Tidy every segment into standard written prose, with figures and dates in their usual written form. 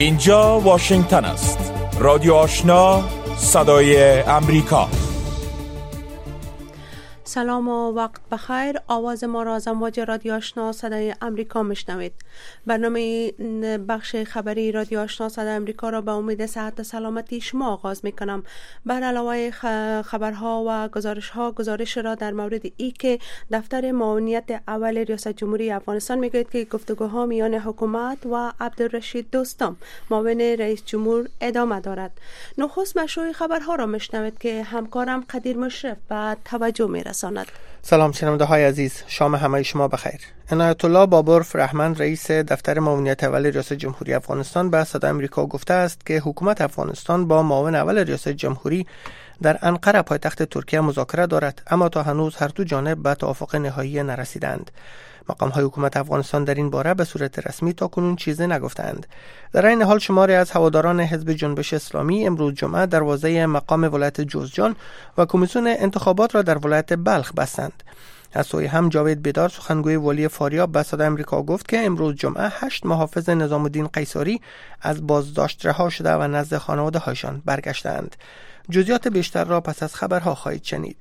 اینجا واشنگتن است. رادیو آشنا، صدای امریکا. سلام و وقت بخیر. آواز ما را از امواج رادیو آشنا صدای امریکا میشنوید. برنامه بخش خبری رادیو آشنا صدای امریکا را به امید صحت سلامتی شما آغاز میکنم. بر علاوه خبرها و گزارش را در مورد ای که دفتر معاونیت اول ریاست جمهوری افغانستان میگوید که گفتگوها میان حکومت و عبدالرشید دوستم معاون رئیس جمهور ادامه دارد. نخست مشروع خبرها را میشنوید که همکارم قدیر مشرف به توجه میرساند. سلام شنونده های عزیز، شام همه شما بخیر. عنایت الله بابرف رحمن رئیس دفتر معاونیت اول ریاست جمهوری افغانستان به صدای امریکا گفته است که حکومت افغانستان با معاون اول ریاست جمهوری در انقره پایتخت ترکیه مذاکره دارد، اما تا هنوز هر دو جانب به توافق نهایی نرسیدند. مقام‌های حکومت افغانستان در این باره به صورت رسمی تاکنون چیزی نگفتند. در این حال شماری از هواداران حزب جنبش اسلامی امروز جمعه دروازه مقام ولایت جوزجان و کمیسیون انتخابات را در ولایت بلخ بستند. از سوی هم جاوید بیدار سخنگوی والی فاریاب به صدای امریکا گفت که امروز جمعه 8 محافظ نظام الدین قیصری از بازداشت رها شده و نزد خانواده‌هایشان برگشتند. جزئیات بیشتر را پس از خبرها خواهید شنید.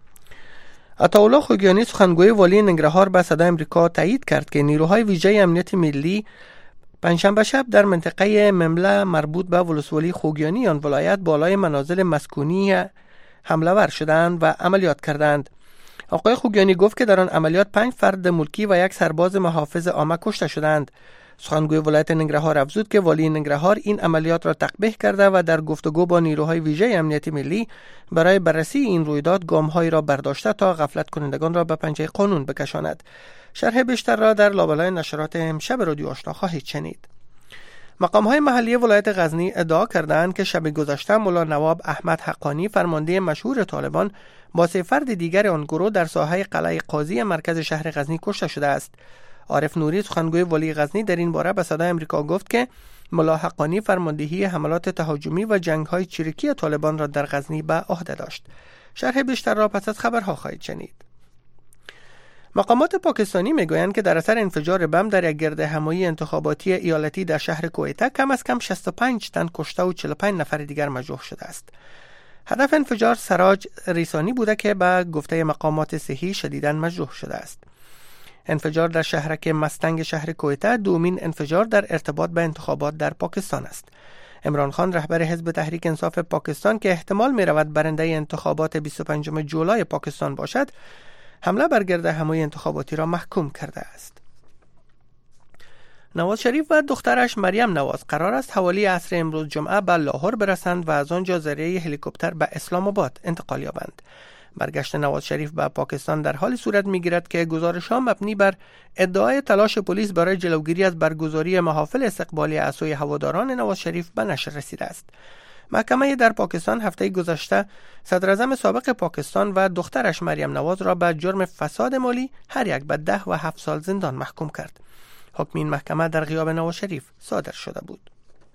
عطاالله خوگیانی سخنگوی والی ننگرهار به صدای امریکا تایید کرد که نیروهای ویژه امنیت ملی پنجشنبه شب در منطقه ممله مربوط به ولسوالی خوگیانی آن ولایت بالای منازل مسکونی حمله ور شدند و عملیات کردند. آقای خوگیانی گفت که در آن عملیات 5 فرد ملکی و 1 سرباز محافظ عامه کشته شدند. سخنگوی ولایت ننگرهار افزود که والی ننگرهار این عملیات را تقبیح کرده و در گفتگو با نیروهای ویژه امنیت ملی برای بررسی این رویداد گام‌هایی را برداشته تا غفلت کنندگان را به پنجه قانون بکشاند. شرح بیشتر را در لابلای نشرات امشب رادیو آشنا خواهید شنید. مقام‌های محلی ولایت غزنی ادعا کردند که شب گذشته مولا نواب احمد حقانی فرمانده مشهور طالبان با 3 فرد دیگر آن گروه در ساحه قلعه قاضی مرکز شهر غزنی کشته شده است. عارف نوری سخنگوی والی غزنی در این باره به صدای امریکا گفت که مولا حقانی فرماندهی حملات تهاجمی و جنگ‌های چریکی طالبان را در غزنی به عهده داشت. شرح بیشتر را پس از خبرها خواهید شنید. مقامات پاکستانی میگویند که در اثر انفجار بم در یک گردهمایی انتخاباتی ایالتی در شهر کویته کم از کم 65 تن کشته و 45 نفر دیگر مجروح شده است. هدف انفجار سراج ریسانی بوده که به گفته مقامات صحی شدیداً مجروح شده است. انفجار در شهرک مستنگ شهر کویته دومین انفجار در ارتباط به انتخابات در پاکستان است. عمران خان رهبر حزب تحریک انصاف پاکستان که احتمال می رود برنده انتخابات 25 جولای پاکستان باشد، حمله بر گردهمایی انتخاباتی را محکوم کرده است. نواز شریف و دخترش مریم نواز قرار است حوالی عصر امروز جمعه به لاهور برسند و از آنجا ذریعه هلیکوپتر به اسلام آباد انتقال یابند. برگشت نواز شریف به پاکستان در حالی صورت می‌گیرد که گزارش‌ها مبنی بر ادعای تلاش پلیس برای جلوگیری از برگزاری محافل استقبالی از سوی هواداران نواز شریف به نشر رسیده است. محکمه در پاکستان هفته گذشته صدراعظم سابق پاکستان و دخترش مریم نواز را به جرم فساد مالی هر یک به 10 و 7 سال زندان محکوم کرد. حکم این محکمه در غیاب نواز شریف صادر شده بود.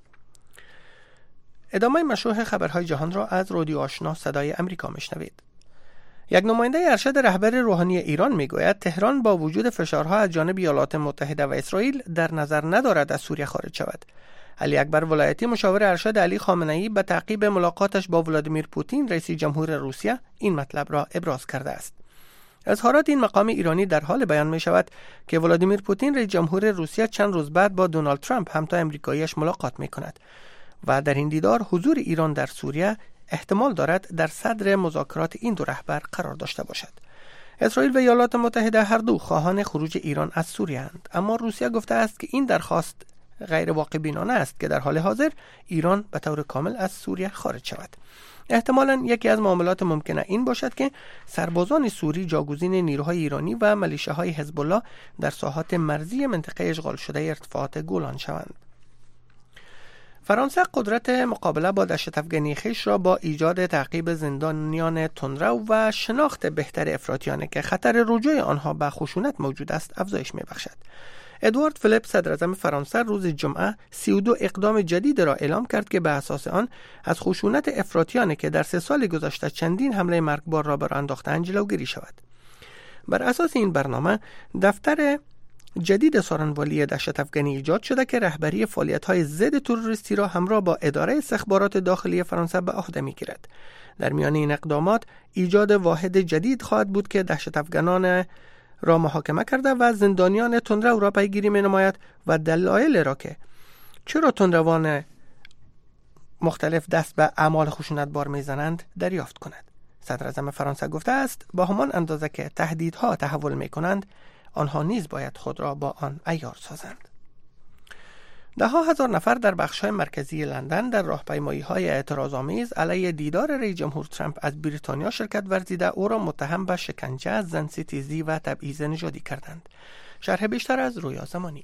ادامه مشروع خبرهای جهان را از رادیو آشنا صدای امریکا میشنوید. یک نماینده ارشد رهبر روحانی ایران میگوید تهران با وجود فشارها از جانب ایالات متحده و اسرائیل در نظر ندارد از سوریه خارج شود. علی اکبر ولایتی مشاور ارشد علی خامنه‌ای به تعقیب ملاقاتش با ولادیمیر پوتین رئیس جمهور روسیه این مطلب را ابراز کرده است. اظهارات این مقام ایرانی در حال بیان می شود که ولادیمیر پوتین رئیس جمهور روسیه چند روز بعد با دونالد ترامپ همتا امریکاییش ملاقات می کند و در این دیدار حضور ایران در سوریه احتمال دارد در صدر مذاکرات این دو رهبر قرار داشته باشد. اسرائیل و ایالات متحده هر دو خواهان خروج ایران از سوریه اند، اما روسیه گفته است که این درخواست غیر واقع بینانه است که در حال حاضر ایران به طور کامل از سوریه خارج شود. احتمالاً یکی از معاملات ممکنه این باشد که سربازان سوری جاگزین نیروهای ایرانی و ملیشه‌های حزب الله در ساحات مرزی منطقه اشغال شده ارتفاعات گولان شوند. فرانسه قدرت مقابله با دهشت افغانی خویش را با ایجاد تعقیب زندانیان تندرو و شناخت بهتر افراطیان که خطر رجوع آنها به خشونت موجود است افزایش می‌بخشد. ادوارد فلیپ صدراعظم فرانسه روز جمعه 32 اقدام جدید را اعلام کرد که به اساس آن از خشونت افراطیان که در 3 سال گذشته چندین حمله مرگبار را بر انداختند جلوگیری شود. بر اساس این برنامه دفتر جدید سارنوالی دهشت افغانی ایجاد شده که رهبری فعالیت‌های ضد تروریستی را همراه با اداره استخبارات داخلی فرانسه به عهده می‌گیرد. در میان این اقدامات ایجاد واحد جدید خواهد بود که دهشت افغانان را محاکمه کرده و زندانیان تندرو را پیگیری می‌نماید و دلایل را که چرا تندروان مختلف دست به اعمال خشونتبار می‌زنند دریافت کند. صدر اعظم فرانسه گفته است با همان اندازه که تهدیدها تحول می‌کنند، آنها نیز باید خود را با آن عیار سازند. ده‌ها هزار نفر در بخش‌های مرکزی لندن در راهپیمایی‌های اعتراض‌آمیز علیه دیدار رئیس جمهور ترامپ از بریتانیا شرکت ورزیده او را متهم به شکنجه، زن‌ستیزی و تبعیض نژادی کردند. شرح بیشتر از رویا زمانی.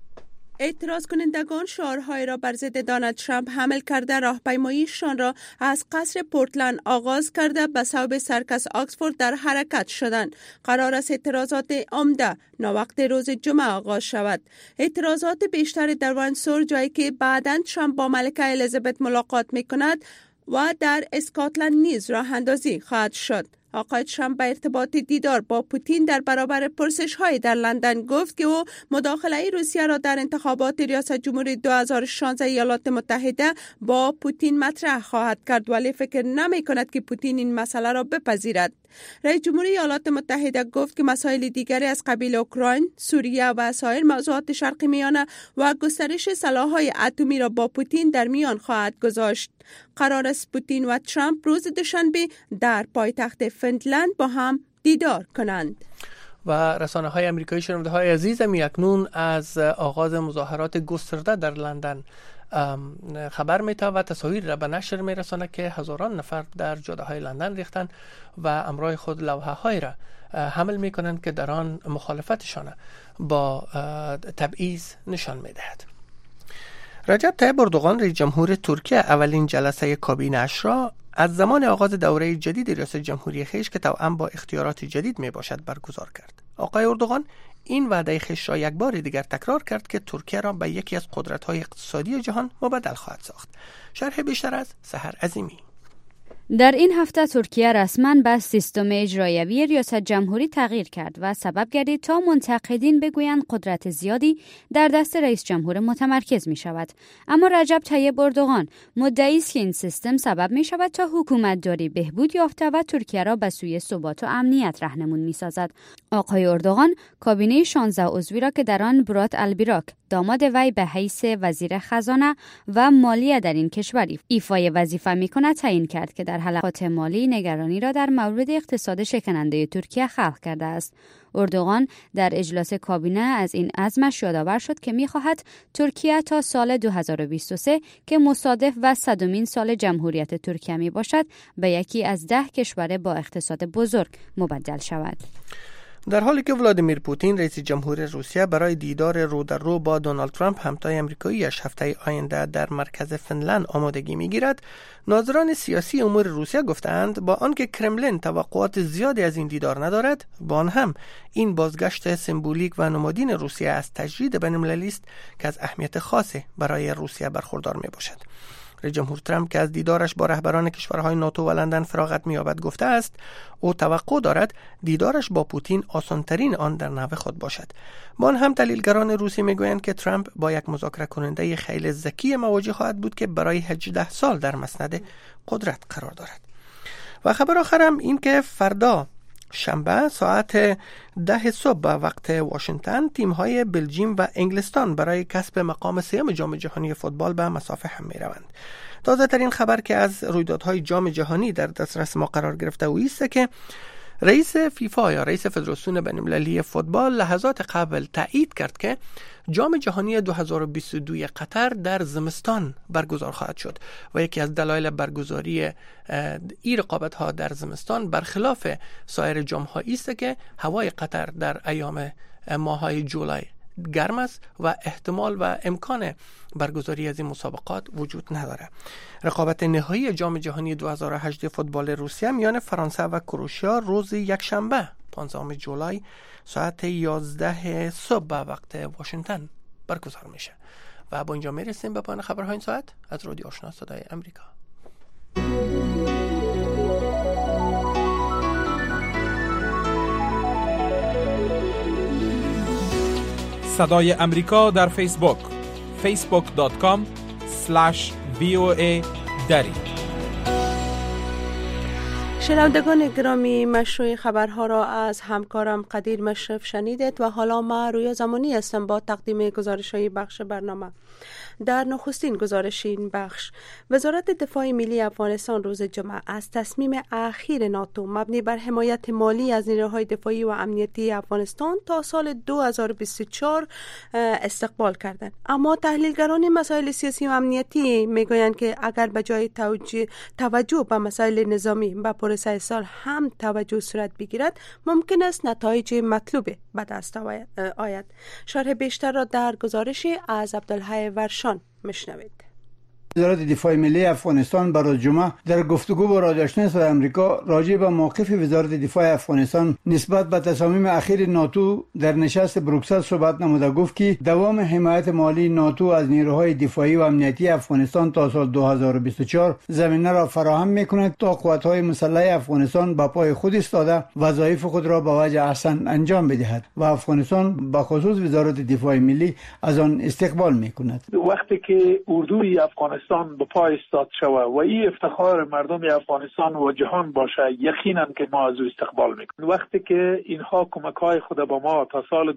اعتراض کنندگان شعارهای را بر ضد دونالد ترامپ حمل کرده راهپیماییشان را از قصر پورتلند آغاز کرده به صوب سرکس آکسفورد در حرکت شدند. قرار است اعتراضات عمده ناوقت روز جمعه آغاز شود. اعتراضات بیشتر در وینسور، جایی که بعداً ترامپ با ملکه الیزابت ملاقات می‌کند، و در اسکاتلند نیز راه اندازی خواهد شد. آقای ترامپ به ارتباط دیدار با پوتین در برابر پرسش‌های در لندن گفت که او مداخله روسیه را در انتخابات ریاست جمهوری 2016 ایالات متحده با پوتین مطرح خواهد کرد، ولی فکر نمی‌کند که پوتین این مسئله را بپذیرد. رئیس جمهوری ایالات متحده گفت که مسائل دیگری از قبیل اوکراین، سوریه و سایر موضوعات شرق میانه و گسترش سلاح‌های اتمی را با پوتین در میان خواهد گذاشت. قرار است پوتین و ترامپ روز دوشنبه در پایتخت فنلند با هم دیدار کنند. و رسانه‌های آمریکایی شنونده‌های عزیزم اکنون از آغاز مظاهرات گسترده در لندن خبر می‌ده و تصاویر را به نشر می‌رساند که هزاران نفر در جاده‌های لندن ریختند و همراه خود لوحه‌هایی را حمل می‌کنند که در آن مخالفتشان با تبعیض نشان می‌دهد. رجب طیب اردوغان رئیس جمهور ترکیه اولین جلسه کابینه اش را از زمان آغاز دوره جدید ریاست جمهوری خویش که توأم با اختیارات جدید می باشد برگزار کرد. آقای اردوغان این وعده خویش را یک بار دیگر تکرار کرد که ترکیه را به یکی از قدرت‌های اقتصادی جهان مبدل خواهد ساخت. شرح بیشتر از سحر عظیمی. در این هفته ترکیه رسما به سیستم اجرایی ریاست جمهوری تغییر کرد و سبب گردید تا منتقدین بگویند قدرت زیادی در دست رئیس جمهور متمرکز می شود. اما رجب طیب اردوغان مدعی است که این سیستم سبب می شود تا حکومتداری بهبود یافته و ترکیه را به سوی ثبات و امنیت راهنمون می سازد. آقای اردوغان کابینه 16 عضوی را که در آن برات البیراک داماد وی به حیث وزیر خزانه و مالیه در این کشور ایفای وظیفه می‌کند تعیین کرد که در حلقات مالی نگرانی را در مورد اقتصاد شکننده ترکیه خلق کرده است. اردوغان در اجلاس کابینه از این عزمش یادآور شد که می‌خواهد ترکیه تا سال 2023 که مصادف و 100مین سال جمهوریت ترکیه میباشد به یکی از 10 کشور با اقتصاد بزرگ مبدل شود. در حالی که ولادیمیر پوتین رئیس جمهور روسیه برای دیدار رو در رو با دونالد ترامپ همتای آمریکایی‌اش هفته آینده در مرکز فنلند آمادگی می‌گیرد، ناظران سیاسی امور روسیه گفتند با آنکه کرملین توقعات زیادی از این دیدار ندارد، با آن هم این بازگشت سمبولیک و نمادین روسیه از تجدید بین‌المللی است که از اهمیت خاصی برای روسیه برخوردار میباشد. رئیس جمهور ترامپ که از دیدارش با رهبران کشورهای ناتو و لندن فراغت می‌یابد گفته است او توقع دارد دیدارش با پوتین آسان‌ترین آن در نوع خود باشد. با آن هم تحلیلگران روسی میگویند که ترامپ با یک مذاکره کننده خیلی ذکی مواجه خواهد بود که برای 18 سال در مسند قدرت قرار دارد. و خبر آخرم این که فردا شنبه ساعت 10 صبح به وقت واشنگتن تیم‌های بلژیم و انگلستان برای کسب مقام سوم جام جهانی فوتبال به مسافه هم می‌روند. تازه ترین خبر که از رویدادهای جام جهانی در دسترس ما قرار گرفته است که رئیس فیفا یا رئیس فدراسیون بین‌المللی فوتبال لحظات قبل تایید کرد که جام جهانی 2022 قطر در زمستان برگزار خواهد شد و یکی از دلایل برگزاری این رقابت‌ها در زمستان برخلاف سایر جام‌ها است که هوای قطر در ایام ماه‌های جولای گرم است و احتمال و امکان برگزاری از این مسابقات وجود نداره. رقابت نهایی جام جهانی 2018 فوتبال روسیه میان فرانسه و کروشیا روز یکشنبه 15 جولای ساعت 11 صبح به وقت واشنگتن برگزار میشه. و با اینجا میرسیم به پایان خبرهای این ساعت از رادیو آشنا صدای امریکا. صدای امریکا در فیسبوک facebook.com/VOA دری. شنوندگان گرامی، مشروع خبرها را از همکارم قدیر مشرف شنیدید و حالا ما رویا زمانی هستم با تقدیم گزارش‌های بخش برنامه. در نخستین گزارش این بخش، وزارت دفاع ملی افغانستان روز جمعه از تصمیم اخیر ناتو مبنی بر حمایت مالی از نیروهای دفاعی و امنیتی افغانستان تا سال 2024 استقبال کردند. اما تحلیلگران مسائل سیاسی و امنیتی میگویند که اگر به جای توجه به مسائل نظامی به پروسه سال هم توجه صورت بگیرد، ممکن است نتایج مطلوب به دست آید. شرح بیشتر را در گزارش از عبدالحی ورشان مشنوید. وزارت دفاع ملی افغانستان برای جمعه در گفتگو با رادیو آشنا صدای آمریکا راجع به موقف وزارت دفاع افغانستان نسبت به تصامیم اخیر ناتو در نشست بروکسل صحبت نموده گفت که دوام حمایت مالی ناتو از نیروهای دفاعی و امنیتی افغانستان تا سال 2024 زمینه را فراهم می‌کند تا قوت‌های مسلح افغانستان با پای خود ایستاده وظایف خود را به وجه احسن انجام بدهد و افغانستان به خصوص وزارت دفاع ملی از آن استقبال می‌کند. وقتی که اردوی افغانستان به پای ایستاد شود و این افتخار مردم افغانستان و جهان باشه، یقینا که ما از او استقبال میکنیم. وقتی که اینها کمک‌های خود به ما تا سال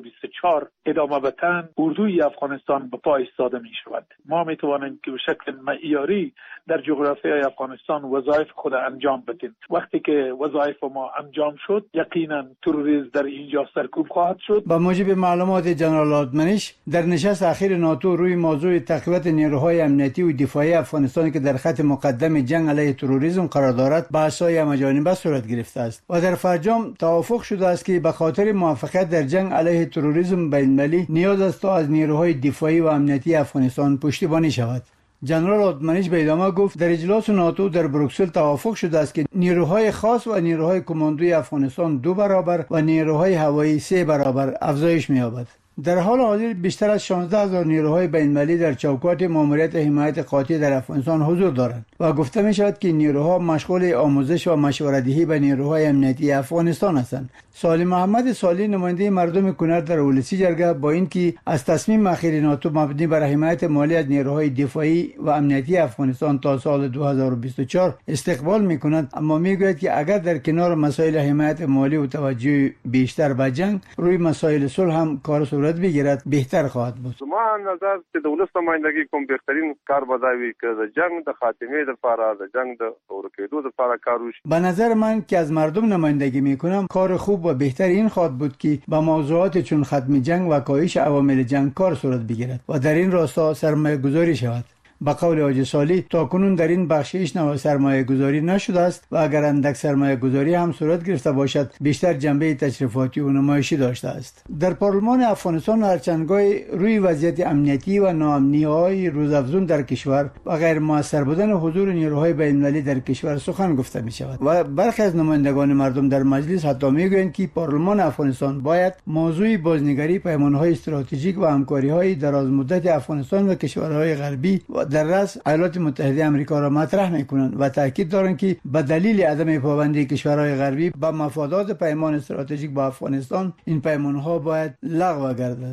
2024 ادامه بدن، اردوی افغانستان به پای ایستاده می شود. ما می توانیم که به شکل معیاری در جغرافیای افغانستان وظایف خود انجام بدیم. وقتی که وظایف ما انجام شد، یقینا تروریسم در اینجا سرکوب خواهد شد. با موجب معلومات جنرال آدمنیش، در نشست اخیر ناتو روی موضوع تقویت نیروهای امنیتی و دفاعی افغانستان که در خط مقدم جنگ علیه تروریسم قرار دارد بحث‌های همه‌جانبه صورت گرفته است و در فرجام توافق شده است که به خاطر موفقیت در جنگ علیه تروریسم بین‌المللی نیاز است تا از نیروهای دفاعی و امنیتی افغانستان پشتیبانی شود. جنرال آدمنیش به ادامه گفت در اجلاس ناتو در بروکسل توافق شده است که نیروهای خاص و نیروهای کماندوی افغانستان 2 برابر و نیروهای هوایی 3 برابر افزایش می‌یابد. در حال حاضر بیشتر از 16,000 نیروهای بین‌المللی در چوکات ماموریت حمایت قاطع در افغانستان حضور دارند و گفته می شود که نیروها مشغول آموزش و مشورت‌دهی به نیروهای امنیتی افغانستان هستند. سالی محمد سالی، نماینده مردم کنر در ولسی جرگه، با اینکه از تصمیم اخیر ناتو مبنی بر حمایت مالی از نیروهای دفاعی و امنیتی افغانستان تا سال 2024 استقبال می‌کند، اما میگوید که اگر در کنار مسائل حمایت مالی و توجه بیشتر به جنگ روی مسائل صلح هم کار صورت بگیرد بهتر خواهد بود. ما نظر چې د ولس نمایندګي کوم بهترین کار بداوي که د جنگ د خاتمه لپاره د جنگ د ورکېدو لپاره کار وشي. به نظر من که از مردم نمایندگی میکنم، کار خوب و بهتر این خواهد بود که با موضوعات چون ختم جنگ و کاهش عوامل جنگ کار صورت بگیرد و در این راستا سرمایه گذاری شود. به قول حاجی سالی، تاکنون در این بخش هیچ نوع سرمایه گذاری نشده است و اگر اندک سرمایه گذاری هم صورت گرفته باشد بیشتر جنبه تشریفاتی و نمایشی داشته است. در پارلمان افغانستان هرچندگاه روی وضعیت امنیتی و ناامنی‌های روزافزون در کشور و غیر مؤثر بودن حضور نیروهای بین‌المللی در کشور سخن گفته می شود و برخی از نمایندگان مردم در مجلس حتی میگویند که پارلمان افغانستان باید موضوع بازنگری پیمان‌های استراتژیک و همکاری‌های درازمدت افغانستان و کشورهای غربی و در رأس ایالات متحده آمریکا را مطرح می‌کنند و تاکید دارند که به دلیل عدم پابندی کشورهای غربی به مفادات پیمان استراتژیک با افغانستان این پیمان‌ها باید لغو گردد.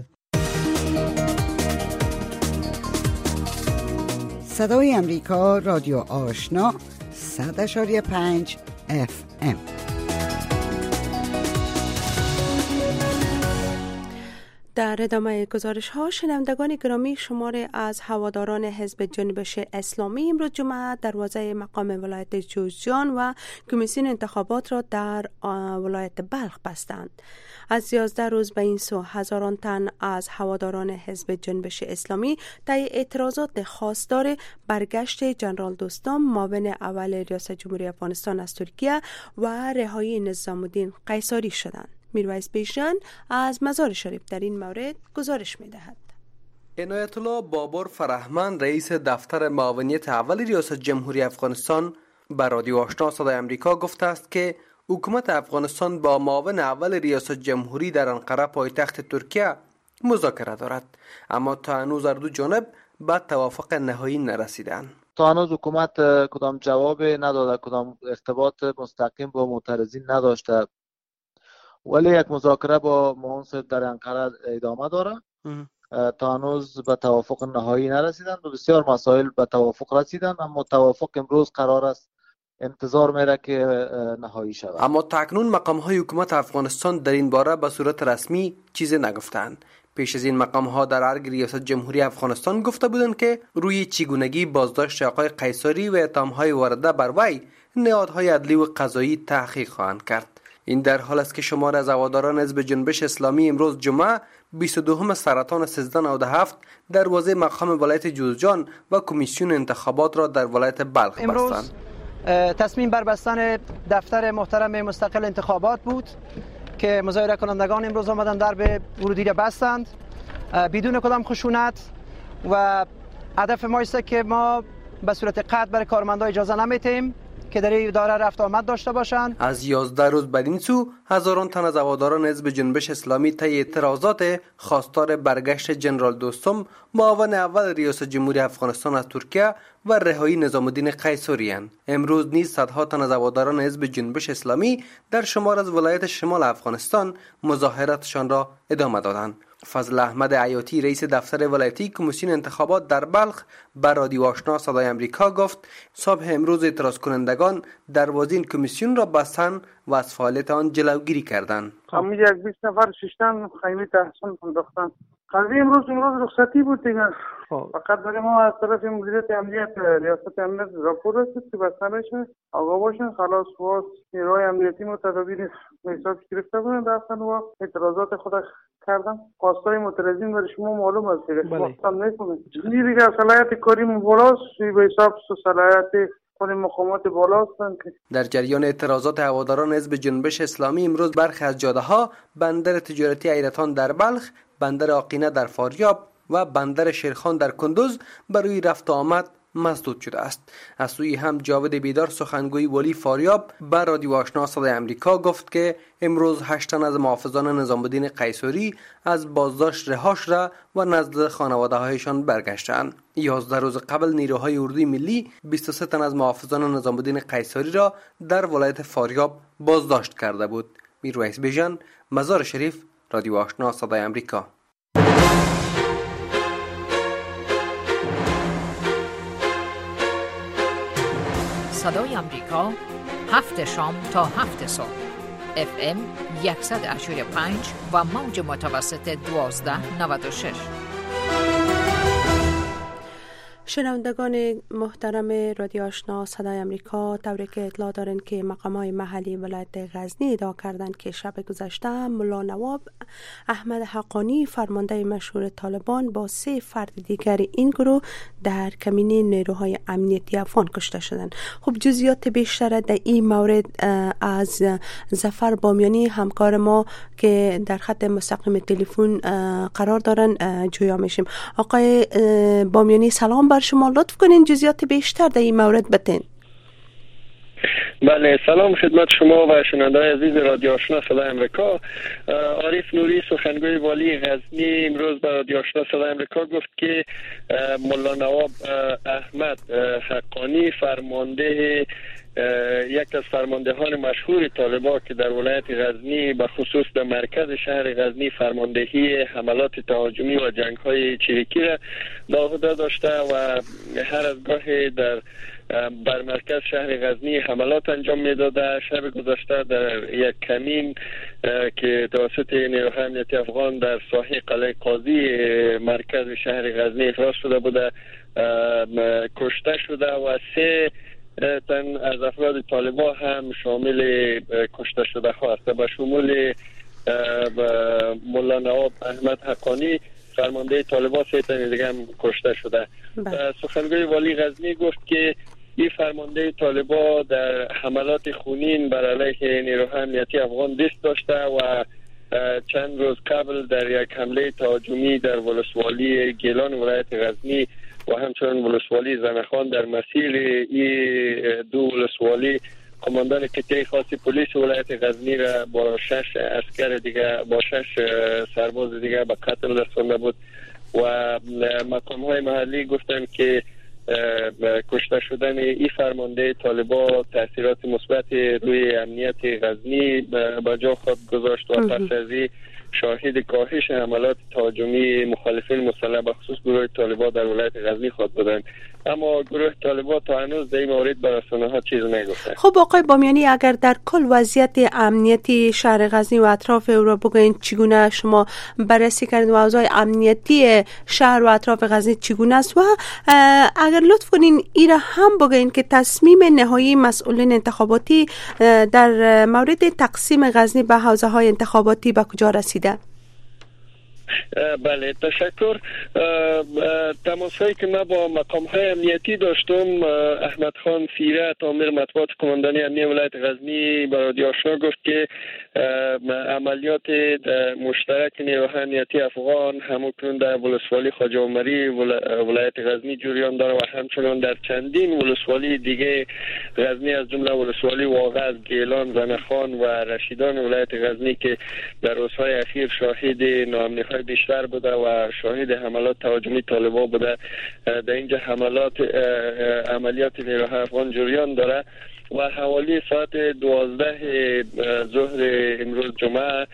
صدای امریکا، رادیو آشنا 100.5 FM. در ادامه گزارش ها، شنوندگان گرامی، شماری از هواداران حزب جنبش اسلامی امروز جمعه دروازه مقام ولایت جوزجان و کمیسیون انتخابات را در ولایت بلخ بستند. از 11 روز به این سو هزاران تن از هواداران حزب جنبش اسلامی طی اعتراضات خواستار برگشت جنرال دوستم معاون اول ریاست جمهوری افغانستان از ترکیه و رهایی نظام الدین قیصری شدند. میرویس بیژن از مزار شریف در این مورد گزارش می‌دهد. عنایت الله بابر فرهمند، رئیس دفتر معاونیت اول ریاست جمهوری افغانستان، به رادیو آشنا صدای امریکا گفته است که حکومت افغانستان با معاون اول ریاست جمهوری در انقره پایتخت ترکیه مذاکره دارد، اما تا هنوز هر دو جانب به توافق نهایی نرسیدند. تا هنوز حکومت کدام جواب نداده، کدام ارتباط مستقیم با معترضین نداشته. ولی یک مذاکره با محسن در انقره ادامه داره. تا هنوز به توافق نهایی نرسیدن و بسیار مسائل به توافق رسیدن، اما توافق امروز قرار است انتظار میره که نهایی شود. اما تاکنون مقام‌های حکومت افغانستان در این باره به صورت رسمی چیزی نگفتند. پیش از این مقام‌ها در ارگ ریاست جمهوری افغانستان گفته بودند که روی چگونگی بازداشت آقای قیصری و اتهام‌های وارده بر وی نهادهای عدلی و قضایی تحقیق خواهند کرد. این در حال است که شمار از هواداران حزب جنبش اسلامی امروز جمعه 22 سرطان 1397 در واحد مقام ولایت جوزجان و کمیسیون انتخابات را در ولایت بلخ بستند. تصمیم بر بستن دفتر محترم مستقل انتخابات بود که مظاهره کنندگان امروز آمدن درب ورودی را بستند بدون کدام خشونت و هدف ما است که ما به صورت قطع برای کارمندان اجازه نمیدیم که در این اداره رفت آمد داشته باشند. از 11 روز بعد این سو هزاران تن از هواداران حزب جنبش اسلامی طی اعتراضات خواستار برگشت جنرال دوستم معاون اول ریاست جمهوری افغانستان از ترکیه و رهایی نظام الدین قیصری اند. امروز نیز صدها تن از هواداران حزب جنبش اسلامی در شمار از ولایت شمال افغانستان مظاهراتشان را ادامه دادند. فضل احمد عیاطی رئیس دفتر ولایتی کمیسیون انتخابات در بلخ بر رادیو آشنا صدای امریکا گفت صبح امروز اعتراض کنندگان دروازه این کمیسیون را بستند و از فعالیت آن جلوگیری کردند. همین یک 20 نفر ششتن خیمه تحصیل انداختن. قضیه امروز رخصتی بود دیگه. فقط برای ما از طرف مدیریت امنیت ریاست امنیت راپور رسید که بسته بشه آقا باشن خلاص واس نیروهای امنیتی متدابیر حساب گرفته بودن رفتن و اعتراضات خود کردن. خواستای معترضین برای شما معلوم است که خواستان نکنه دیگه صلاحیت کاریم بالاست به حساب صلاحیت مقامات بالا هستند. در جریان اعتراضات هواداران حزب جنبش اسلامی امروز برخی از جاده‌ها بندر تجارتی حیرتان در بلخ، بندر آقینه در فاریاب و بندر شیرخان در کندوز برای رفت و آمد مسدود شده است. از سوی هم جاوید بیدار سخنگوی والی فاریاب بر رادیو آشنا صدای امریکا گفت که امروز 8 تن از محافظان نظام الدین قیصری از بازداشت رها شده و نزد خانواده‌هایشان برگشتند. 11 روز قبل نیروهای اردوی ملی 23 تن از محافظان نظام الدین قیصری را در ولایت فاریاب بازداشت کرده بود. میرویس بیژن، مزار شریف، رادیو آشنا صدای امریکا. صدای امریکا 7 شام تا 7 صبح FM 100.5 و موج متوسط 1296. شنوندگان محترم رادیو آشنا صدای امریکا، طوری که اطلاع دارند که مقامات محلی ولایت غزنی ادعا کردند که شب گذشته ملا نواب احمد حقانی فرمانده مشهور طالبان با 3 فرد دیگر این گروه در کمینه نیروهای امنیتی افغان کشته شدند. خب جزئیات بیشتر در این مورد از ظفر بامیانی همکار ما که در خط مستقیم تلفن قرار دارن جویا میشیم. آقای بامیانی سلام بر شما، لطف کنین جزئیات بیشتر در این مورد بتین. بله، سلام خدمت شما و شنوندگان عزیز رادیو آشنا صدای امریکا. عارف نوری سخنگوی والی غزنی امروز به رادیو آشنا صدای امریکا گفت که ملا نواب احمد حقانی فرمانده یک از فرماندهان مشهور طالبان که در ولایت غزنی به خصوص در مرکز شهر غزنی فرماندهی حملات تهاجمی و جنگ‌های چریکی را به عهده داشته و هر از گاهی بر مرکز شهر غزنی حملات انجام میداده. شب گذشته در یک کمین که توسط نیروهای امنیتی افغان در ساحه قلعه قاضی مرکز شهر غزنی افراز شده بوده کشته شده و 3 تن از افراد طالبان هم شامل کشته شده هست. به شمول ملا نواب احمد حقانی فرمانده طالبان 3 تن دیگه هم کشته شده. سخنگوی والی غزنی گفت که این فرمانده طالبان در حملات خونین بر علیه نیروهای امنیتی افغان دست داشته و چند روز قبل در یک حمله تهاجمی در ولسوالی گیلان ولایت غزنی و همچنین ولسوالی زنخان در مسیر این 2 ولسوالی قماندان کتیه خاص پلیس ولایت غزنی را با 6 عسکر دیگه با 6 سرباز دیگه به قتل رسانده بود و مقام‌های محلی گفتند که کشته شدن این فرمانده طالبان تاثیرات مثبت روی امنیت غزنی به جا خود گذاشت و پس از این شاهد کاهش حملات تهاجمی مخالفین مسلح به خصوص گروه طالبان در ولایت غزنی خود بودند. اما گروه طالبان تا هنوز در این مورد به رسانه‌ها چیز نگفته. خب آقای بامیانی، اگر در کل وضعیت امنیتی شهر غزنی و اطراف او را بگوین چگونه شما بررسی کردید و اوضاع امنیتی شهر و اطراف غزنی چگونه است و اگر لطف کنین این را هم بگوین که تصمیم نهایی مسئولین انتخاباتی در مورد تقسیم غزنی به حوزه‌های انتخاباتی به کجا رسیده؟ بله، تشکر. تماس هایی که ما با مقام های امنیتی داشتم، احمد خان سیرت آمر مطبوعات کماندانی امنیت ولایت غزنی به رادیو آشنا گفت که عملیات مشترک نیروهای امنیتی افغان همکنون در ولسوالی خواجه عمری ولایت غزنی جریان داره و همچنان در چندین ولسوالی دیگه غزنی از جمله ولسوالی واغظ، گیلان، زنخان و رشیدان ولایت غزنی که در روزهای اخیر شاهد ناامنی‌های بیشتر بوده و شاهد حملات تهاجمی طالبان بوده. در اینجا عملیات نیروهای افغان جریان داره و حوالی ساعت 12 ظهر امروز جمعه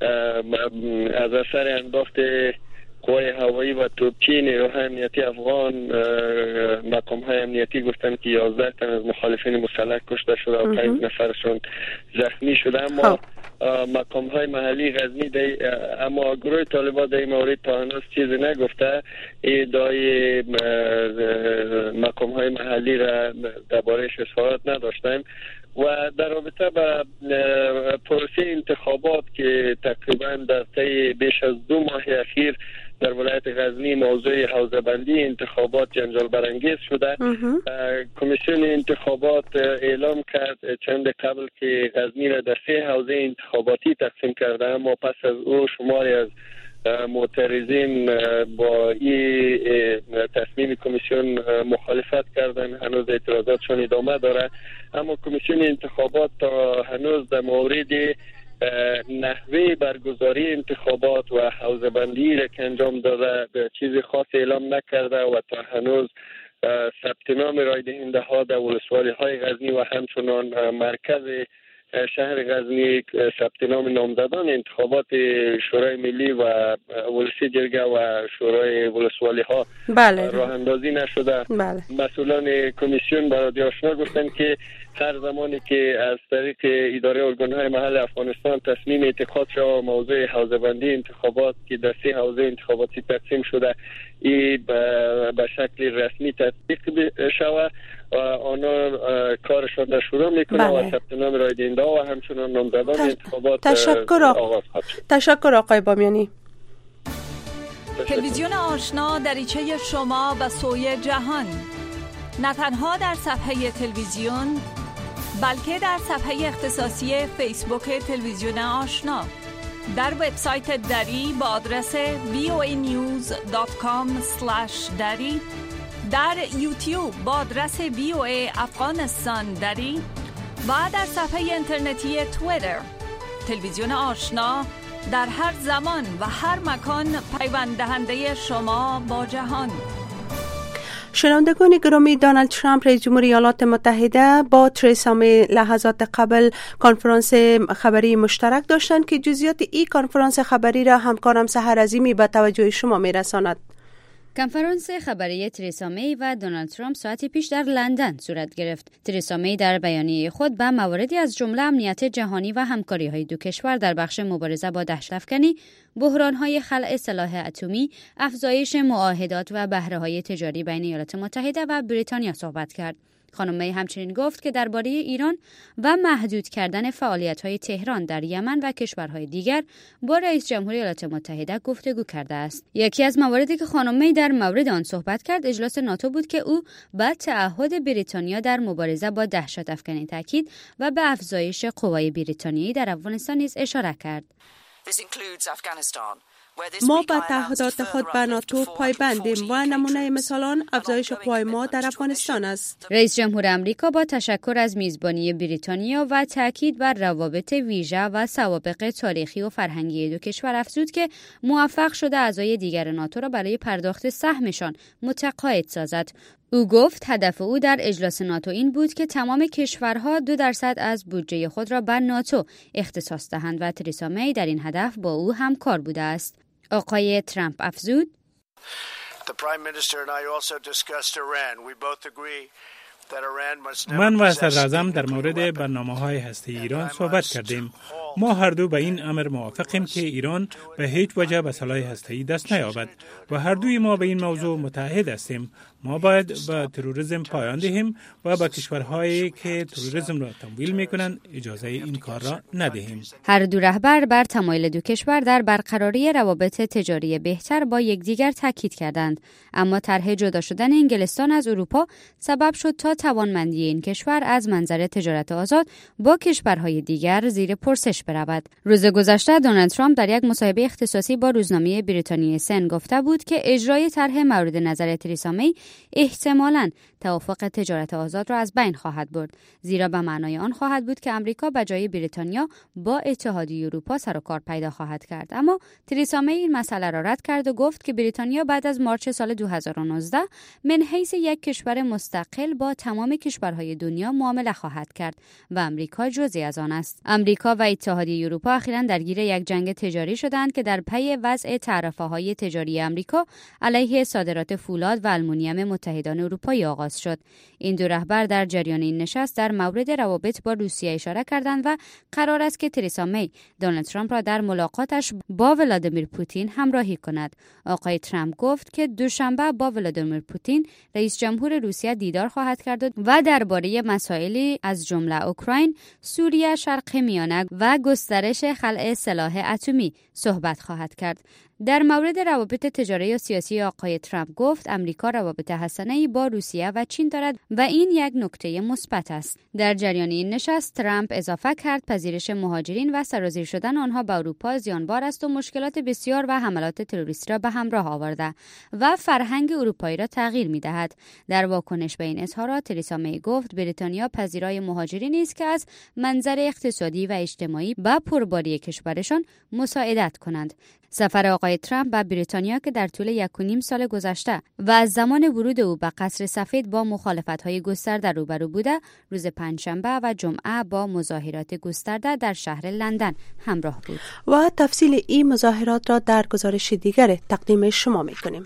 از اثر انداخت قوای هوایی و توپچی نیروهای امنیتی افغان، مقام های امنیتی گفتن که 11 تن از مخالفین مسلح کشته شده و 5 نفرشون زخمی شده. اما مقام های محلی غزنی اما گروه طالبان در این مورد تا هنوز چیزی نگفته. ادعای مقام های محلی را درباره‌اش اظهارات نداشتیم. و در رابطه با پروسه انتخابات که تقریبا در طی بیش از 2 ماه اخیر در ولایت غزنی موضوع حوزه بندی انتخابات جنجال برانگیز شده، کمیسیون انتخابات اعلام کرد چند قبل که غزنی را در 3 حوزه انتخاباتی تقسیم کرده، اما پس از او شماری از معترضین با این تصمیم کمیسیون مخالفت کردن. هنوز اعتراضاتشون ادامه داره، اما کمیسیون انتخابات تا هنوز در مورد نحوه برگزاری انتخابات و حوزه بندی را که انجام داده چیز خاص اعلام نکرده و تا هنوز ثبت نام رای دهنده ها در ولسوالی های غزنی و همچنان مرکز شهر غزنی ثبت نام نامزدان انتخابات شورای ملی و ولسی جرگه و شورای ولسوالی ها راه اندازی نشده. مسئولان کمیسیون برای آشنا گفتن که هر زمانی که از طریق اداره ارگان‌های محل افغانستان تصمیم اتخاذ شود موضوع حوزه بندی انتخابات که در 3 حوزه انتخاباتی تقسیم شده این به شکل رسمی تطبیق شود و آنها کارشان را شروع میکنه و ثبت نام رای دهنده و همچنان نامزدان انتخابات آغاز خواهد شد. تشکر آقای بامیانی. تلویزیون آشنا دریچه شما به سوی جهان، نه تنها در صفحه تلویزیون بلکه در صفحه اختصاصی فیسبوک تلویزیون آشنا، در وبسایت دری با آدرس voanews.com/dari، در یوتیوب با آدرس VOA افغانستان دری و در صفحه اینترنتی توییتر. تلویزیون آشنا در هر زمان و هر مکان پیوند دهنده شما با جهان. شنوندگان گرامی، دونالد ترامپ رئیس جمهور ایالات متحده با تریسا می لحظات قبل کنفرانس خبری مشترک داشتند که جزئیات این کنفرانس خبری را همکارم سحر عظیمی به توجه شما میرساند. کنفرانس خبری تریسا می و دونالد ترامپ ساعتی پیش در لندن صورت گرفت. تریسا می در بیانیه خود به مواردی از جمله امنیت جهانی و همکاری‌های دو کشور در بخش مبارزه با دهشت‌افکنی، بحران‌های خلع سلاح اتمی، افزایش معاهدات و بهره‌های تجاری بین ایالات متحده و بریتانیا صحبت کرد. خانم می همچنین گفت که درباره ایران و محدود کردن فعالیت‌های تهران در یمن و کشورهای دیگر با رئیس جمهور ایالات متحده گفتگو کرده است. یکی از مواردی که خانم می در مورد آن صحبت کرد اجلاس ناتو بود که او به تعهد بریتانیا در مبارزه با دهشت افکنی تاکید و به افزایش قوای بریتانیایی در افغانستان نیز اشاره کرد. This includes Afghanistan, ما به تعهدات خود به ناتو پایبندیم و نمونه مثالان افزایش قوای ما در افغانستان است. رئیس جمهور آمریکا با تشکر از میزبانی بریتانیا و تاکید بر روابط ویژه و سوابق تاریخی و فرهنگی دو کشور افزود که موفق شده اعضای دیگر ناتو را برای پرداخت سهمشان متقاعد سازد. او گفت هدف او در اجلاس ناتو این بود که تمام کشورها 2% از بودجه خود را به ناتو اختصاص دهند و تریسا می در این هدف با او همکار بوده است. آقای ترامپ افزود: من و صدراعظم در مورد برنامه‌های هسته‌ای ایران صحبت کردیم. ما هر دو به این امر موافقیم که ایران به هیچ وجه به سلاح هسته‌ای دست نیابد و هر دوی ما به این موضوع متحد هستیم. ما باید به تروریسم پایان دهیم و به کشورهایی که تروریسم را تمویل می‌کنند اجازه این کار را ندهیم. هر دو رهبر بر تمایل دو کشور در برقراری روابط تجاری بهتر با یکدیگر تاکید کردند، اما طرح جدا شدن انگلستان از اروپا سبب شد تا توانمندی این کشور از منظر تجارت آزاد با کشورهای دیگر زیر پرسش برود. روز گذشته دونالد ترامپ در یک مصاحبه اختصاصی با روزنامه بریتانیای سن گفته بود که اجرای طرح مورد نظر تریسا می احتمالاً توافق تجارت آزاد را از بین خواهد برد، زیرا به معنای آن خواهد بود که آمریکا به جای بریتانیا با اتحادیه اروپا سر و کار پیدا خواهد کرد. اما تریسا می این مسئله را رد کرد و گفت که بریتانیا بعد از مارچ سال 2019 من حیث یک کشور مستقل با تمام کشورهای دنیا معامله خواهد کرد و آمریکا جزئی از آن است. آمریکا و اتحادیه اروپا اخیراً درگیر یک جنگ تجاری شدند که در پی وضع تعرفه‌های تجاری آمریکا علیه صادرات فولاد و آلومینیوم متحدان اروپایی آغاز شد. این دو رهبر در جریان این نشست در مورد روابط با روسیه اشاره کردند و قرار است که تریسا می دونالد ترامپ را در ملاقاتش با ولادیمیر پوتین همراهی کند. آقای ترامپ گفت که دوشنبه با ولادیمیر پوتین رئیس جمهور روسیه دیدار خواهد کرد و درباره مسائلی از جمله اوکراین، سوریه، شرق میانه و گسترش خلع سلاح اتمی صحبت خواهد کرد. در مورد روابط تجاری و سیاسی آقای ترامپ گفت آمریکا روابط حسنه‌ای با روسیه و چین دارد و این یک نکته مثبت است. در جریان این نشست ترامپ اضافه کرد پذیرش مهاجرین و سرازیر شدن آنها به اروپا زیانبار است و مشکلات بسیار و حملات تروریستی را به همراه آورده و فرهنگ اروپایی را تغییر می‌دهد. در واکنش به این اظهارات تریسا می گفت بریتانیا پذیرای مهاجرینی است که از منظر اقتصادی و اجتماعی به پرباری کشورشان مساعدت کنند. سفر آقای ترامپ به بریتانیا که در طول 1.5 سال گذشته و از زمان ورود او به قصر سفید با مخالفت‌های گسترده روبرو بوده، روز پنجشنبه و جمعه با مظاهرات گسترده در شهر لندن همراه بود. و تفصیل این مظاهرات را در گزارش دیگر تقدیم شما می‌کنیم.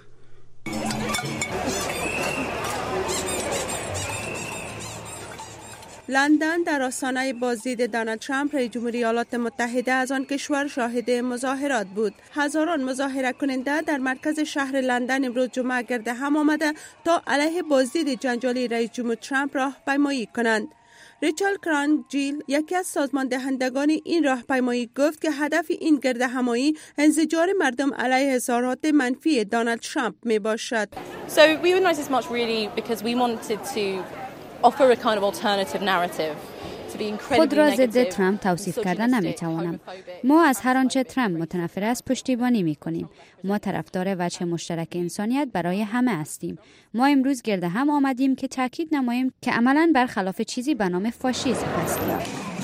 لندن در آستانه بازدید دونالد ترامپ رئیس جمهور ایالات متحده از آن کشور شاهد مظاهرات بود. هزاران مظاهره کننده در مرکز شهر لندن امروز جمعه گرد هم آمده تا علیه بازدید جنجالی رئیس جمهور ترامپ راهپیمایی کنند. ریچل کرانجیل یکی از سازمان دهندگان این راهپیمایی گفت که هدف این گرد همایی انزجار مردم علیه اظهارات منفی دونالد ترامپ می باشد. So we organized this march really because we wanted to offer a kind of alternative narrative. خود را ضد ترامپ توصیف کردن نمیتوانم. ما از هر آنچه ترامپ متنفر است پشتیبانی میکنیم. ما طرفدار وجه مشترک انسانیت برای همه هستیم. ما امروز گرد هم آمدیم که تاکید نماییم که عملاً برخلاف چیزی به نام فاشیسم هستیم.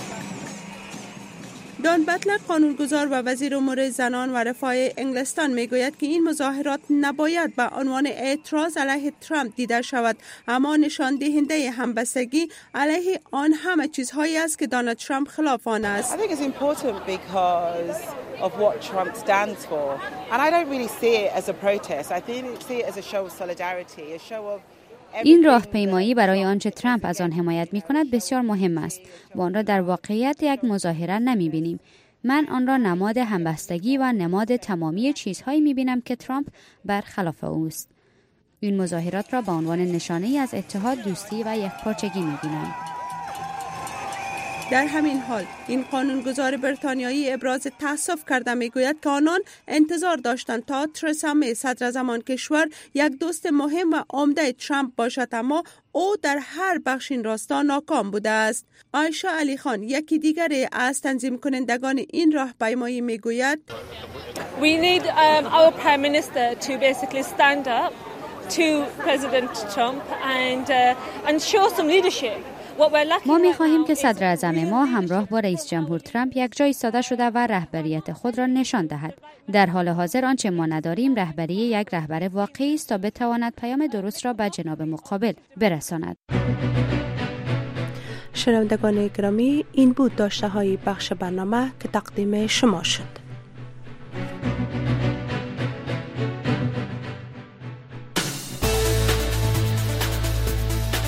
دان بتلر قانونگذار و وزیر امور زنان و رفاه انگلستان میگوید که این مظاهرات نباید به عنوان اعتراض علیه ترامپ دیده شود، اما نشان دهنده همبستگی علیه آن همه چیزهایی است که دونالد ترامپ خلاف آن است. I think it's important because of what Trump stands for and I don't really see it as a protest. I see it as a show of solidarity, a show of این راهپیمایی برای آنچه ترامپ از آن حمایت می‌کند بسیار مهم است و آن را در واقعیت یک مظاهره نمی‌بینیم. من آن را نماد همبستگی و نماد تمامی چیزهایی می‌بینم که ترامپ برخلاف اوست. این مظاهرات را به عنوان نشانه‌ای از اتحاد، دوستی و یکپارچگی می‌بینم. در همین حال این قانونگذار بریتانیایی ابراز تأسف کرده میگوید که آنان انتظار داشتند تا ترسا می صدراعظم کشور یک دوست مهم و عمده ترامپ باشد، اما او در هر بخش این راستا ناکام بوده است. عایشه علی خان یکی دیگر از تنظیم کنندگان این راهپیمایی میگوید We need our Prime Minister to basically stand up to President Trump and show some leadership. ما می‌خواهیم که صدر اعظم ما همراه با رئیس جمهور ترامپ یک جای ایستاده شده و رهبریت خود را نشان دهد. در حال حاضر آنچه ما نداریم رهبری یک رهبر واقعی است تا بتواند پیام درست را به جناب مقابل برساند. شنوندگان گرامی، این بود داشته های بخش برنامه که تقدیم شما شد.